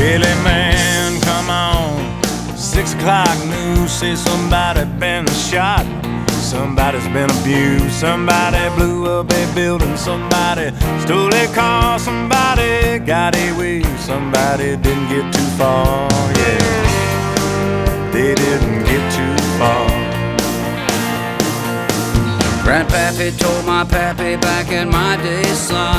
Billy man, come on. 6 o'clock news say somebody been shot. Somebody's been abused. Somebody blew up a building. Somebody stole a car. Somebody got away. Somebody didn't get too far. Yeah, they didn't get too far. Grandpappy told my pappy back in my day, son,